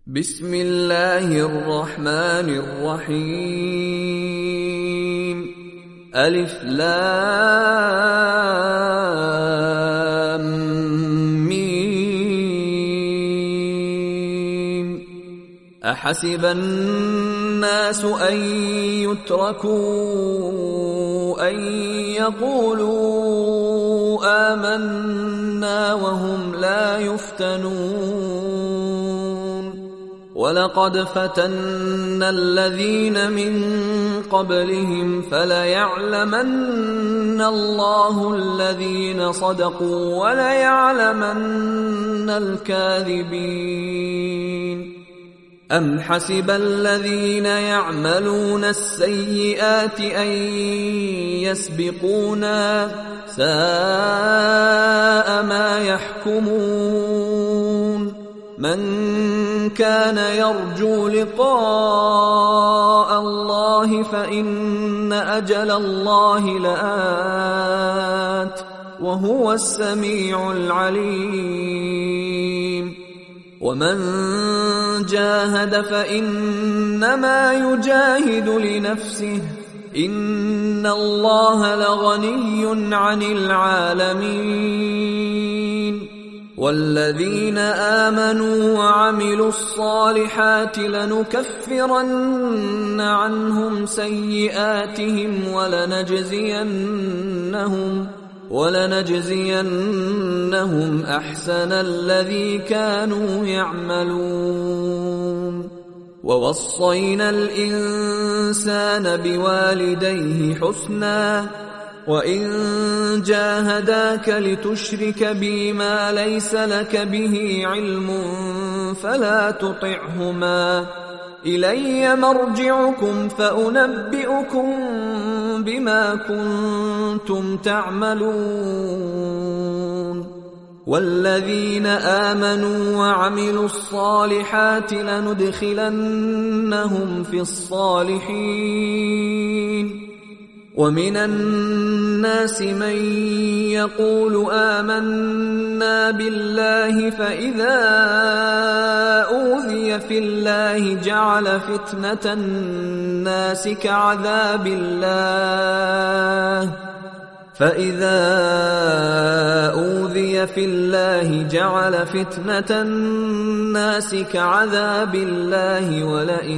بسم الله الرحمن الرحيم ألف لام ميم أحسب الناس أن يتركوا أن يقولوا آمنا وهم لا يفتنون ولقد فتنا الذين من قبلهم فليعلمن الله الذين صدقوا وليعلمن الكاذبين أم حسب الذين يعملون السيئات أن يسبقونا ساء ما يحكمون من كان يرجو لقاء الله فإن أجل الله لآت وهو السميع العليم ومن جاهد فإنما يجاهد لنفسه إن الله لغني عن العالمين والذين آمنوا وعملوا الصالحات لنكفرن عنهم سيئاتهم ولنجزينهم أحسن الذي كانوا يعملون ووصينا الإنسان بوالديه حسنا وإن جاهداك لتشرك بي ما ليس لك به علم فلا تطعهما إلي مرجعكم فأنبئكم بما كنتم تعملون والذين آمنوا وعملوا الصالحات لندخلنهم في الصالحين ومن الناس من يقول آمنا بالله فإذا أوذي في الله جعل فتنة الناس كعذاب الله ولئن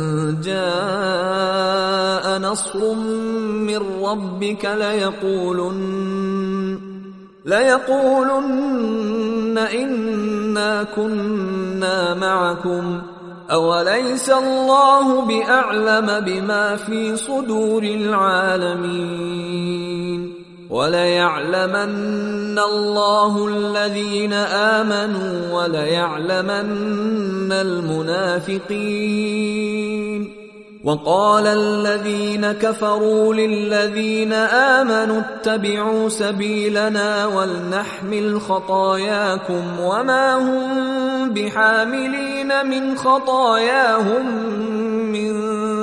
جاء نصر من ربك ليقولن إنا كنا معكم أوليس الله بأعلم بما في صدور العالمين وليعلمن الله الذين آمنوا وليعلمن المنافقين وقال الذين كفروا للذين آمنوا اتبعوا سبيلنا ولنحمل خطاياكم وما هم بحاملين من خطاياهم من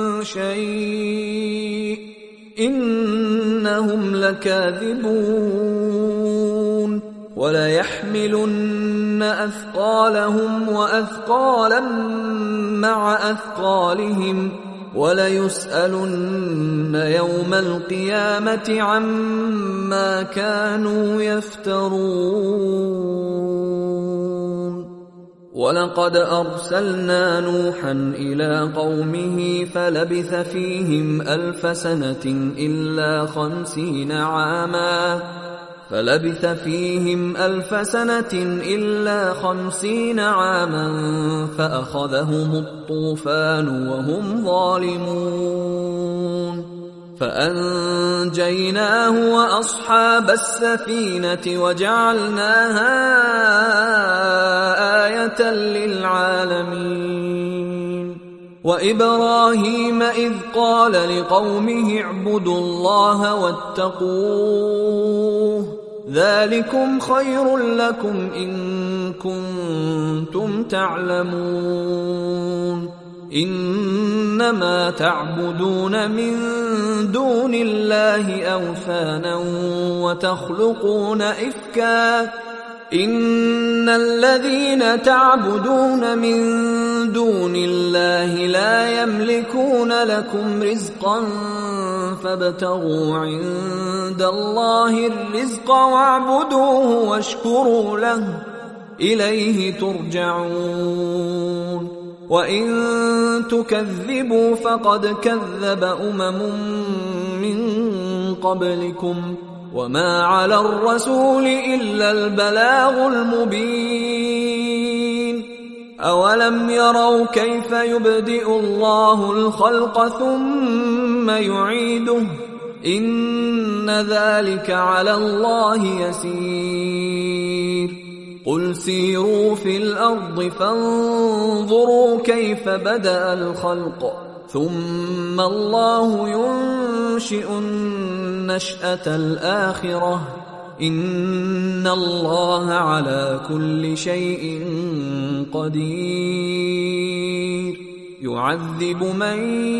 شيء إنهم لكاذبون وليحملن أثقالهم وأثقالا مع أثقالهم وليسألن يوم القيامة عما كانوا يفترون ولقد أرسلنا نوحا إلى قومه فلبث فيهم ألف سنة إلا 50 عاما فأخذهم الطوفان وهم ظالمون فأنجيناه وأصحاب السفينة وجعلناها آية للعالمين وإبراهيم إذ قال لقومه اعبدوا الله واتقوه ذلكم خير لكم إن كنتم تعلمون إنما تعبدون من دون الله أوثانا وتخلقون إفكا إن الذين تعبدون من دون الله لا يملكون لكم رزقا فابتغوا عند الله الرزق واعبدوه واشكروا له إليه ترجعون وإن تكذبوا فقد كذب من قبلكم وما على الرسول إلا البلاغ المبين أولم يروا كيف يبدئ الله الخلق ثم يعيده إن ذلك على الله يسير قل سيروا في الأرض فانظروا كيف بدأ الخلق ثم الله ينشئ النشأة الآخرة إن الله على كل شيء قدير يعذب من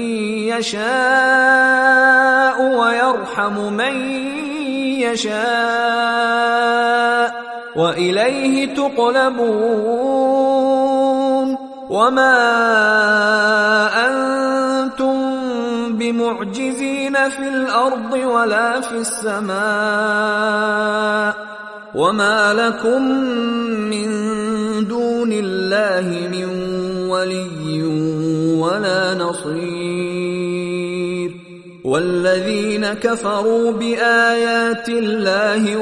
يشاء ويرحم من يشاء وإليه تقلبون وما أنتم بمعجزين في الأرض ولا في السماء وما لكم من دون الله من ولي ولا نصير والذين كفروا بآيات الله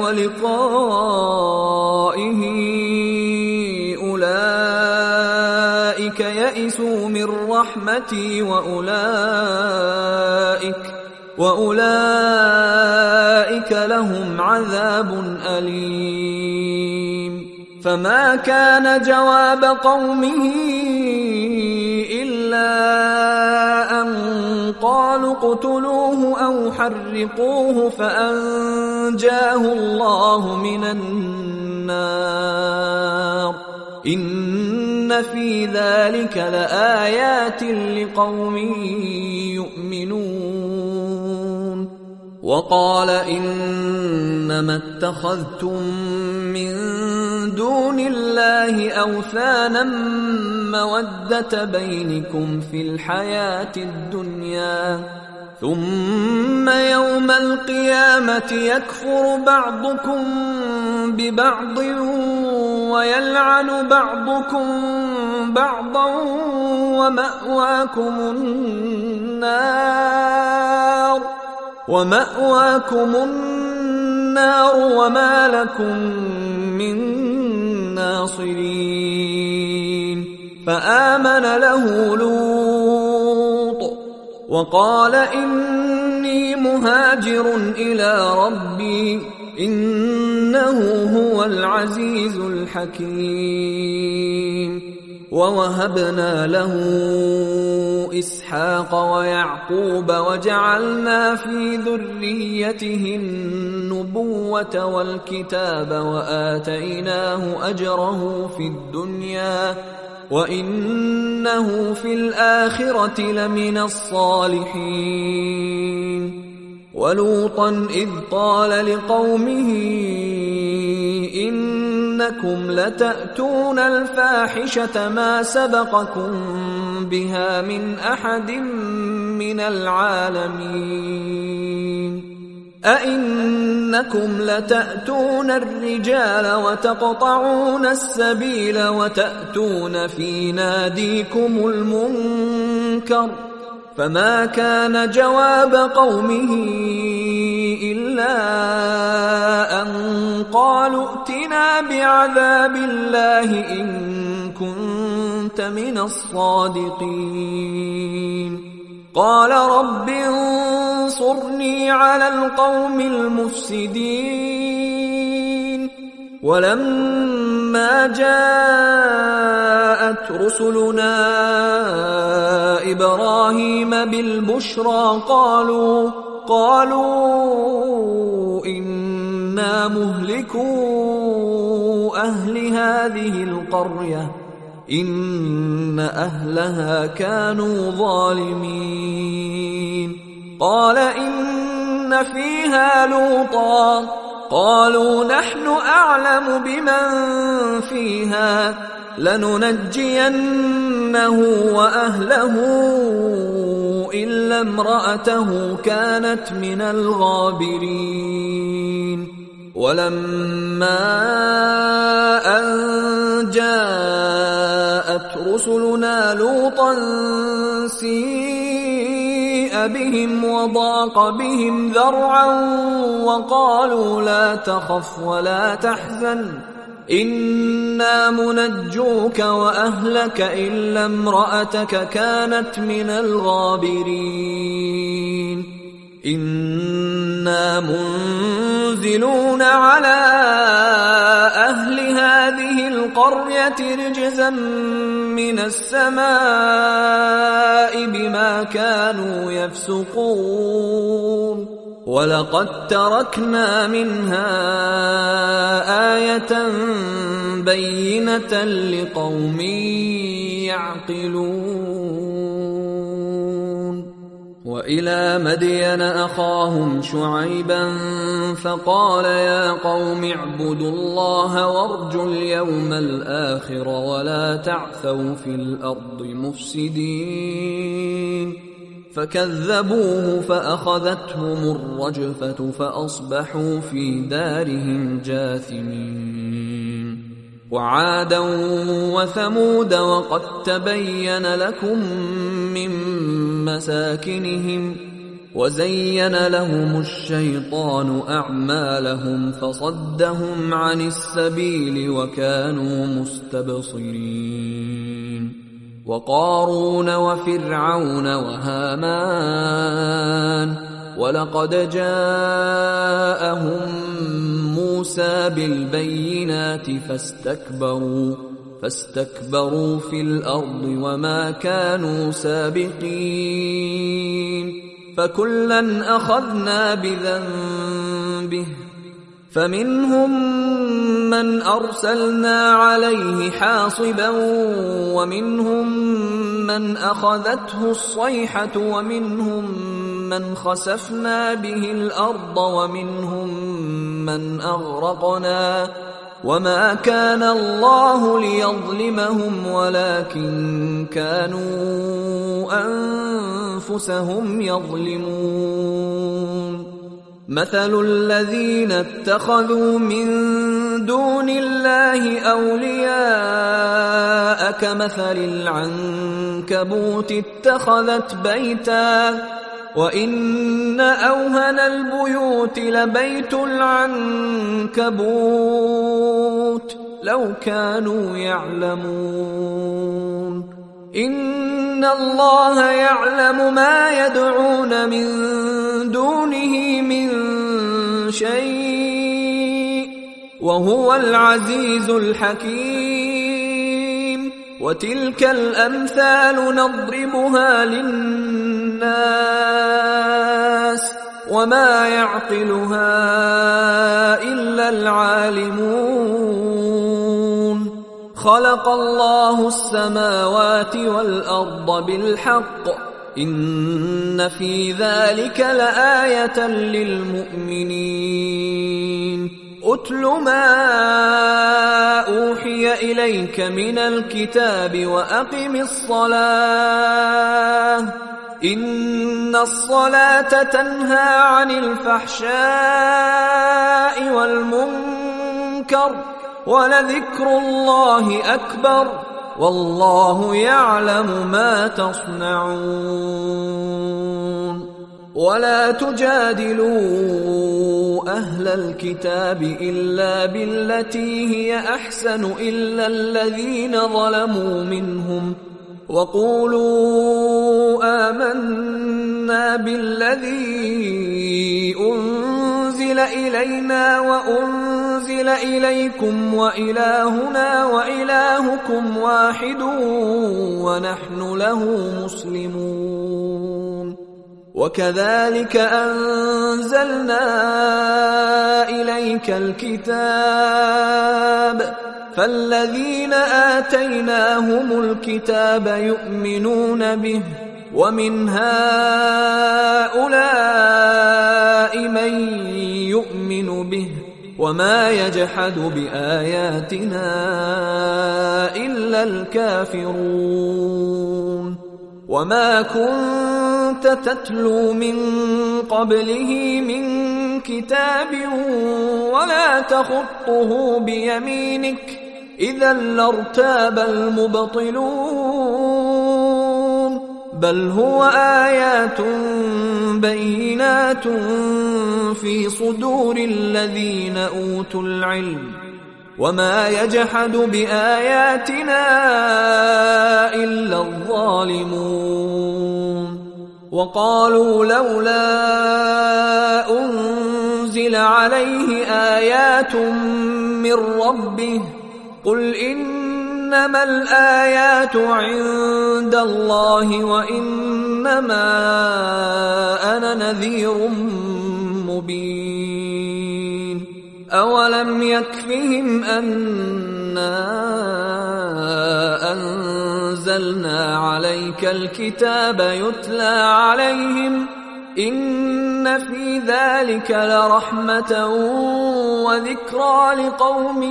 ولقائه أولئك يئسوا من رحمتي وأولئك لهم عذاب أليم فما كان جواب قومه إلا أن قالوا اقتلوه أو حرقوه فأنجاه الله من النار إن في ذلك لآيات لقوم يؤمنون وقال إنما اتخذتم من دون الله أوثانا مودة بينكم في الحياة الدنيا ثم يوم القيامة يكفر بعضكم ببعض ويلعن بعضكم بعضا ومأواكم النار وما لكم من ناصرين فآمن له لوط وقال إني مهاجر إلى ربي إنه هو العزيز الحكيم ووهبنا له إسحاق ويعقوب وجعلنا في ذريته النبوة والكتاب وآتيناه أجره في الدنيا وإنه في الآخرة لمن الصالحين ولوطا إذ قال لقومه إنكم لتأتون الفاحشة ما سبقكم بها من أحد من العالمين أئنكم لتأتون الرجال وتقطعون السبيل وتأتون في ناديكم المنكر فما كان جواب قومه إلا أن قالوا ائتنا بعذاب الله إن كنت من الصادقين قال رب انصرني على القوم المفسدين ولما جاءت رسلنا إبراهيم بالبشرى قالوا إنا مهلكو أهل هذه القرية إن أهلها كانوا ظالمين قال إن فيها لوطا قالوا نحن أعلم بمن فيها لننجينه وأهله إلا امرأته كانت من الغابرين ولما أن جاءت رسلنا لوطا سيء بهم وضاق بهم ذرعا وقالوا لا تخف ولا تحزن إنا منجوك وأهلك إلا امرأتك كانت من الغابرين إنا منزلون على أهل هذه القرية رجزا من السماء بما كانوا يفسقون ولقد تركنا منها آية بينة لقوم يعقلون وإلى مدين أخاهم شعيبا فقال يا قوم اعبدوا الله وارجوا اليوم الآخر ولا تعثوا في الأرض مفسدين فكذبوه فأخذتهم الرجفة فأصبحوا في دارهم جاثمين وعادا وثمود وقد تبين لكم من مساكنهم وزين لهم الشيطان أعمالهم فصدهم عن السبيل وكانوا مستبصرين وقارون وفرعون وهامان ولقد جاءهم موسى بالبينات فاستكبروا في الأرض وما كانوا سابقين فكلا أخذنا بذنبه فمنهم من أرسلنا عليه حاصبا ومنهم من أخذته الصيحة ومنهم من خسفنا به الأرض ومنهم من أغرقنا وما كان الله ليظلمهم ولكن كانوا أنفسهم يظلمون مثل الذين اتخذوا من دون الله أولياء كمثل العنكبوت اتخذت بيتا وإن أوهن البيوت لبيت العنكبوت لو كانوا يعلمون إن الله يعلم ما يدعون من دونه من شيء وهو العزيز الحكيم وتلك الأمثال نضربها للناس وما يعقلها إلا العالمون خلق الله السماوات والأرض بالحق إن في ذلك لآية للمؤمنين أتل ما أوحي إليك من الكتاب وأقم الصلاة إن الصلاة تنهى عن الفحشاء والمنكر ولذكر الله أكبر والله يعلم ما تصنعون ولا تجادلوا أهل الكتاب إلا بالتي هي أحسن إلا الذين ظلموا منهم وقولوا آمنا بالذي أنزل إلينا وأنزل إليكم وإلهنا وإلهكم واحد ونحن له مسلمون وكذلك أنزلنا إليك الكتاب فالذين آتيناهم الكتاب يؤمنون به ومن هؤلاء من يؤمن به وما يجحد بآياتنا إلا الكافرون وما كنت تتلو من قبله من كتاب ولا تخطه بيمينك إذا لارتاب المبطلون بل هو آيات بينات في صدور الذين أوتوا العلم وما يجحد بآياتنا إلا الظالمون وقالوا لولا أنزل عليه آيات من ربه قل إنما الآيات عند الله وإنما أنا نذير مبين أولم يكفهم أنا أنزلنا عليك الكتاب يتلى عليهم إن في ذلك لرحمة وذكرى لقوم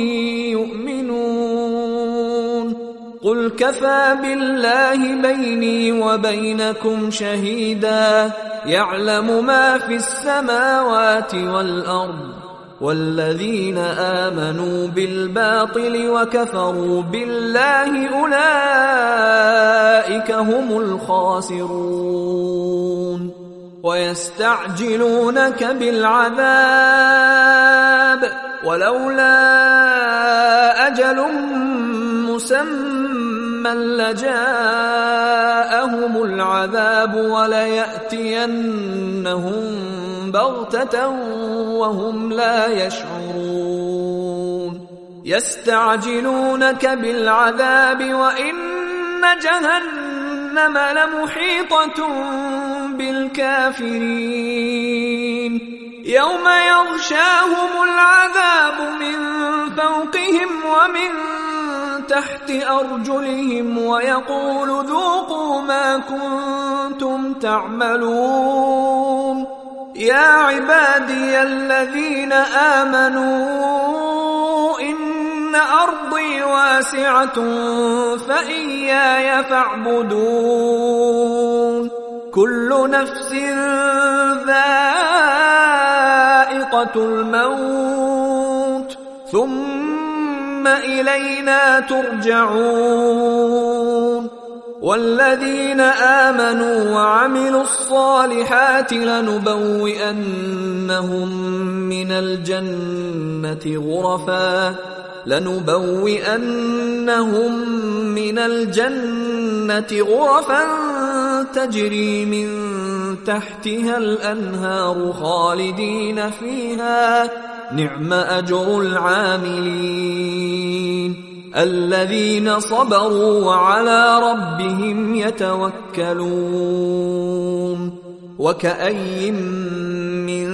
يؤمنون قل كفى بالله بيني وبينكم شهيدا يعلم ما في السماوات والأرض والذين آمنوا بالباطل وكفروا بالله أولئك هم الخاسرون ويستعجلونك بالعذاب ولولا أجل مسمى لجاءهم العذاب وليأتينهم بغتة وهم لا يشعرون يستعجلونك بالعذاب وإن جهنم لمحيطة بالكافرين يوم يغشاهم العذاب من فوقهم ومن تحت أرجلهم ويقول ذوقوا ما كنتم تعملون يا عبادي الذين آمنوا إن أرضي واسعة فإياي فاعبدون كل نفس ذائقة الموت ثم إلينا ترجعون والذين آمنوا وعملوا الصالحات لنبوئنهم من الجنة غرفا تجري من تحتها الأنهار خالدين فيها نعم أجر العاملين الذين صبروا وعلى ربهم يتوكلون وكأي من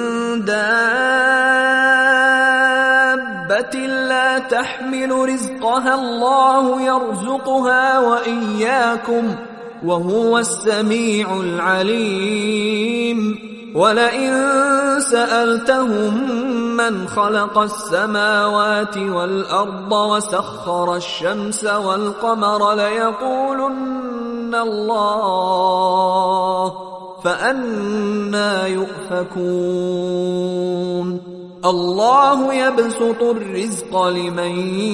دابة لا تحمل رزقها الله يرزقها وإياكم وهو السميع العليم ولئن سألتهم من خلق السماوات والأرض وسخر الشمس والقمر ليقولن الله فأنى يؤفكون الله يبسط الرزق لمن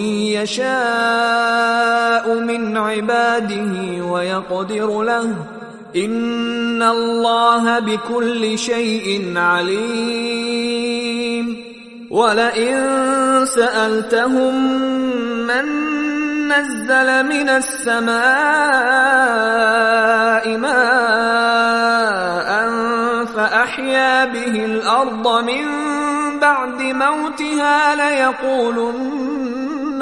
يشاء من عباده ويقدر له إن الله بكل شيء عليم ولئن سألتهم من نزل من السماء ماء فأحيا به الأرض من بعد موتها ليقولن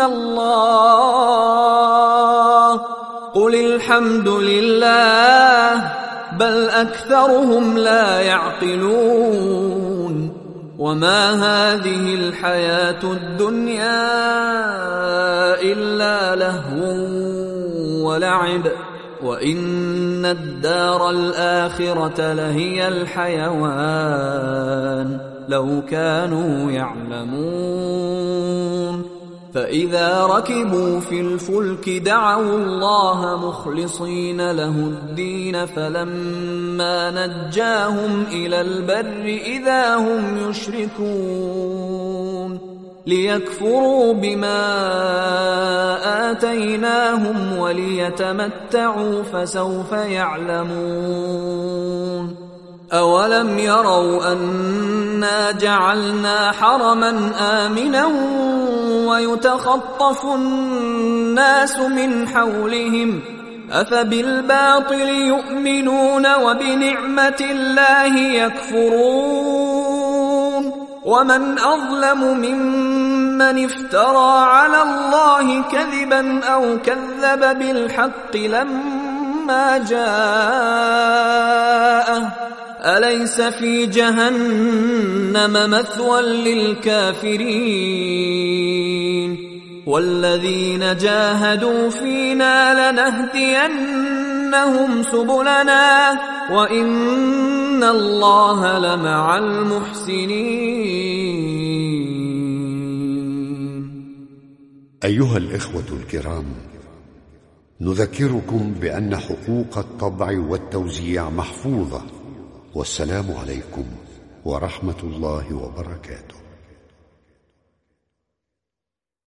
الله قل الحمد لله بل أكثرهم لا يعقلون وما هذه الحياة الدنيا إلا لهو ولعب وإن الدار الآخرة لهي الحيوان لو كانوا يعلمون فإذا ركبوا في الفلك دعوا الله مخلصين له الدين فلما نجاهم إلى البر إذا هم يشركون ليكفروا بما آتيناهم وليتمتعوا فسوف يعلمون أولم يروا أنا جعلنا حرما آمنا ويتخطف الناس من حولهم أفبالباطل يؤمنون وبنعمة الله يكفرون ومن أظلم ممن افترى على الله كذبا أو كذب بالحق لما جاءه أليس في جهنم مثوى للكافرين والذين جاهدوا فينا لنهدينهم سبلنا وإن الله لمع المحسنين. أيها الإخوة الكرام، نذكركم بأن حقوق الطبع والتوزيع محفوظة. والسلام عليكم ورحمة الله وبركاته.